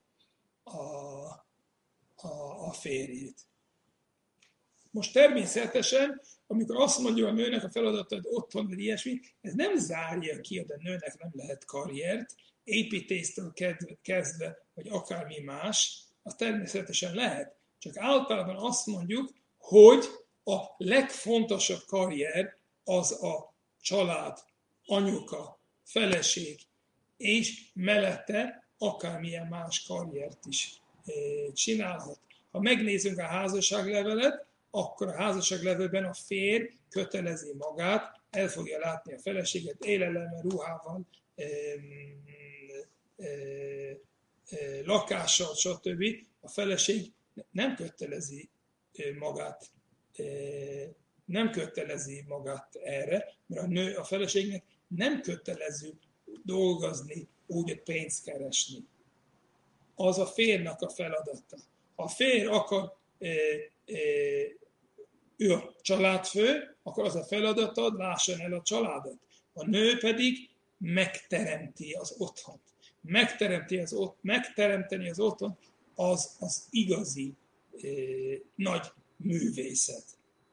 a férjét. Most természetesen, amikor azt mondja a nőnek a feladata, hogy otthon vagy ilyesmi, ez nem zárja ki, hogy a nőnek nem lehet karriert, építésztől kezdve, vagy akármi más, az természetesen lehet. Csak általában azt mondjuk, hogy a legfontosabb karrier az a család, anyuka, feleség, és mellette akármilyen más karriert is csinálhat. Ha megnézzünk a házasságlevelet, akkor a házasságlevelben a férj kötelezi magát, el fogja látni a feleséget élelemmel, ruhával, lakással, stb. A feleség nem kötelezi magát erre, mert a feleségnek nem kötelező dolgozni, úgy, hogy pénzt keresni. Az a férjnek a feladata. Ha a férj akar, ő a családfő, akkor az a feladata, hogy lásson el a családot. A nő pedig megteremti az otthont. Megteremteni az otthont az igazi nagy művészet.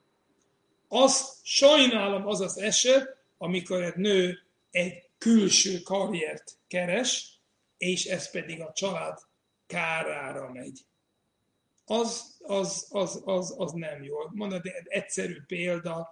Sajnálom az az eset, amikor egy nő egy külső karriert keres, és ez pedig a család kárára megy. Az nem jó. Mondod, egy egyszerű példa,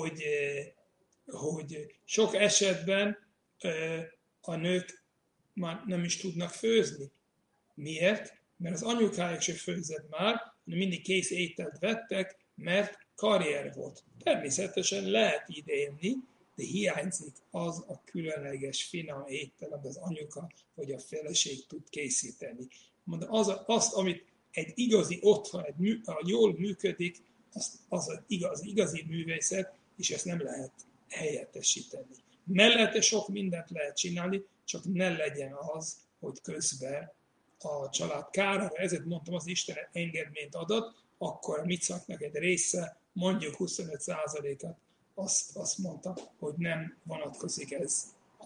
hogy sok esetben a nők már nem is tudnak főzni. Miért? Mert az anyukájuk se főzett már, hanem mindig kész ételt vettek, mert karrier volt. Természetesen lehet így élni, de hiányzik az a különleges finom étel, amit az anyuka vagy a feleség tud készíteni. Mondom, azt, amit egy igazi otthon, jól működik, az igazi művészet, és ezt nem lehet helyettesíteni. Mellette sok mindent lehet csinálni, csak ne legyen az, hogy közben a család kárára, ezért mondtam, az Isten engedményt adott, akkor a micaknak egy része, mondjuk 25%-at, azt mondta, hogy nem vonatkozik ez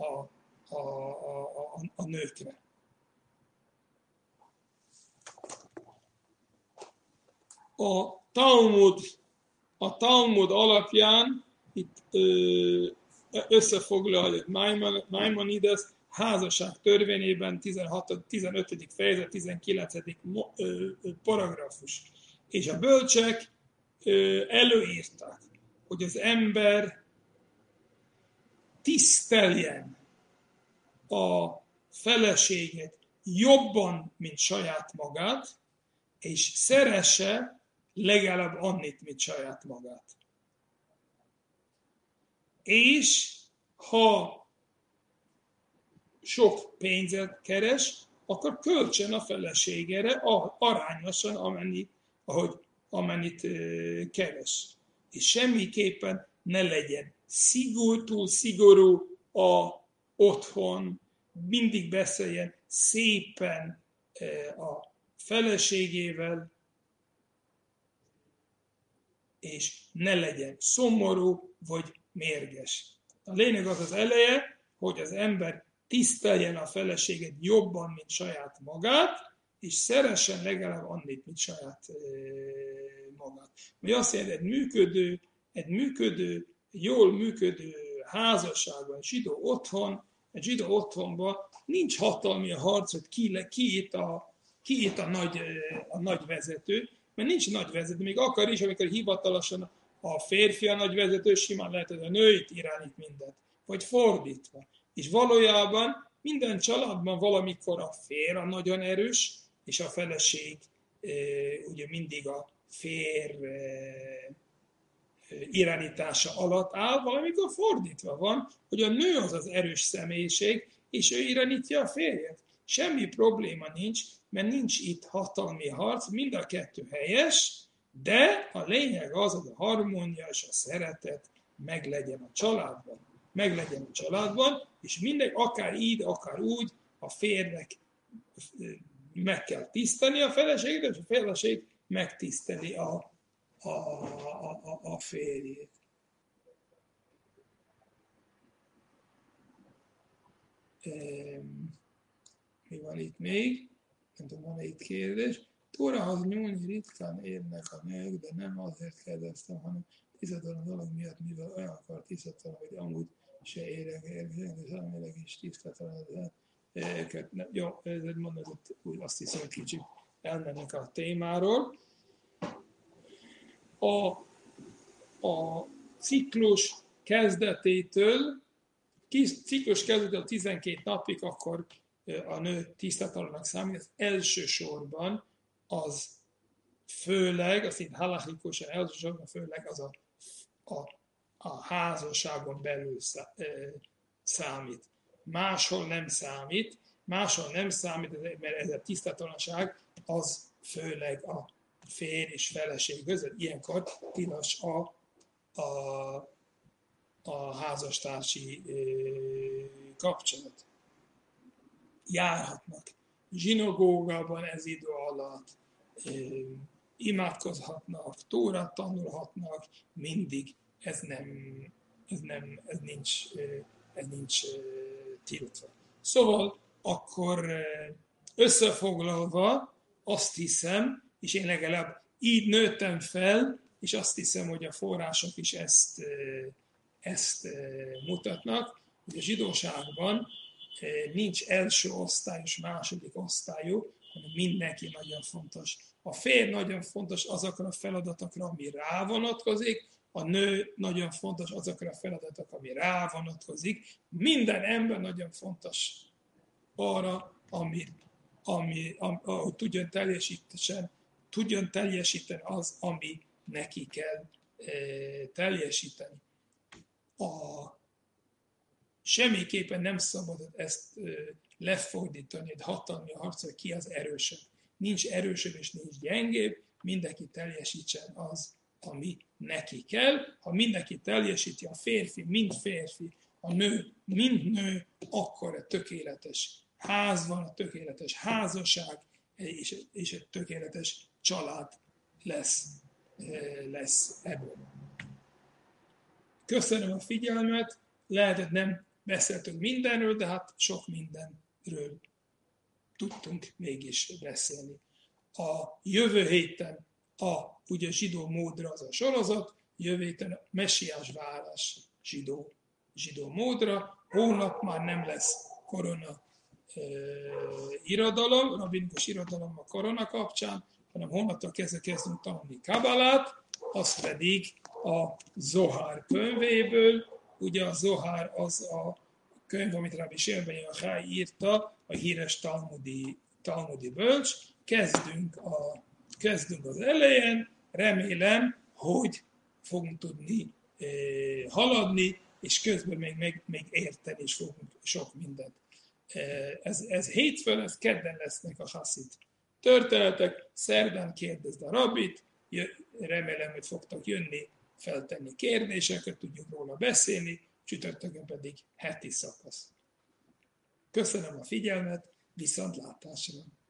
a nőkre. A Talmud alapján itt összefoglalja Maimonides házasság törvényében 15. fejezet 19. paragrafus. És a bölcsek előírták, hogy az ember tiszteljen a feleséget jobban, mint saját magát, és szeresse legalább annyit, mint saját magát. És ha sok pénzet keres, akkor költsön a feleségére arányosan, amennyit keres. És semmiképpen ne legyen túl szigorú otthon, mindig beszéljen szépen a feleségével, és ne legyen szomorú vagy mérges. A lényeg az eleje, hogy az ember tiszteljen a feleséget jobban, mint saját magát, és szeressen legalább annyit, mint saját magát. Vagy azt jelenti, egy jól működő házasságban, egy zsidó otthonban nincs hatalmi a harc, hogy ki itt a nagy vezető, mert nincs nagy vezető. Még akar is, amikor hivatalosan a férfi a nagy vezető, simán lehet, hogy a nő itt irányít mindent. Vagy fordítva. És valójában minden családban valamikor a férj a nagyon erős, és a feleség ugye mindig a férj irányítása alatt áll, valamikor fordítva van, hogy a nő az az erős személyiség, és ő irányítja a férjet. Semmi probléma nincs, mert nincs itt hatalmi harc, mind a kettő helyes, de a lényeg az, hogy a harmónia és a szeretet meglegyen a családban. Meglegyen a családban, és mindegy, akár így, akár úgy, a férnek meg kell tisztani a feleséget, és a feleség megtiszteli a férjét. Mi van itt még? Nem tudom, van itt kérdés. Tórahoz nyúlni ritkán érnek a nők, de nem azért kérdeztem, hanem tisztatalan dolog miatt, mivel olyan akar tisztatalan, hogy amúgy se érek, és elméleg is tisztatalan. Jó, mondod, úgy azt hiszem, hogy kicsit elmennek a témáról. A ciklus kezdetétől 12 napig akkor a nő tisztatalannak számít, az elsősorban az főleg, azt itt halachikusan elsősorban főleg az a házasságon belül számít. Máshol nem számít, mert ez a tisztatalanság az főleg a férj és feleség között. Ilyenkor tilos a házastársi kapcsolat. Járhatnak zsinagógában ez idő alatt, imádkozhatnak, tórát tanulhatnak, mindig ez nincs tiltva. Szóval akkor összefoglalva azt hiszem, és én legalább így nőttem fel, és azt hiszem, hogy a források is ezt mutatnak, hogy a zsidóságban nincs első osztályos, második osztályú, hanem mindenki nagyon fontos. A férj nagyon fontos azokra a feladatokra, ami rá vonatkozik, a nő nagyon fontos azokra a feladatokra, ami rá vonatkozik. Minden ember nagyon fontos arra, hogy tudjon teljesíteni az, ami neki kell teljesíteni. Semmiképpen nem szabad ezt lefordítani, egy hatalmi harc, hogy ki az erősebb. Nincs erősebb és nincs gyengébb, mindenki teljesítsen az, ami neki kell. Ha mindenki teljesíti, a férfi, a nő, mind nő, akkor egy tökéletes ház van, a tökéletes házasság, és egy tökéletes család lesz ebből. Köszönöm a figyelmet, lehetett nem beszéltünk mindenről, de hát sok mindenről tudtunk mégis beszélni. A jövő héten ugye zsidó módra az a sorozat, jövő héten a messiás várás zsidó módra, hónap már nem lesz korona irodalom, rabbinikus irodalom a korona kapcsán, hanem hónaptól kezdünk tanulni Kabalát, az pedig a Zohár könyvéből. Ugye a Zohár az a könyv, amit Rabbi Shimon ben Yochai írta, a híres talmudi bölcs. Kezdünk az elején, remélem, hogy fogunk tudni haladni, és közben még érteni is fogunk sok mindent. Ez hétfőn, ez kedden lesznek a haszid történetek, szerdán kérdezd a rabbit, remélem, hogy fogtok jönni, feltenni kérdéseket, tudjuk róla beszélni, csütörtökön pedig heti szakasz. Köszönöm a figyelmet, viszontlátásra!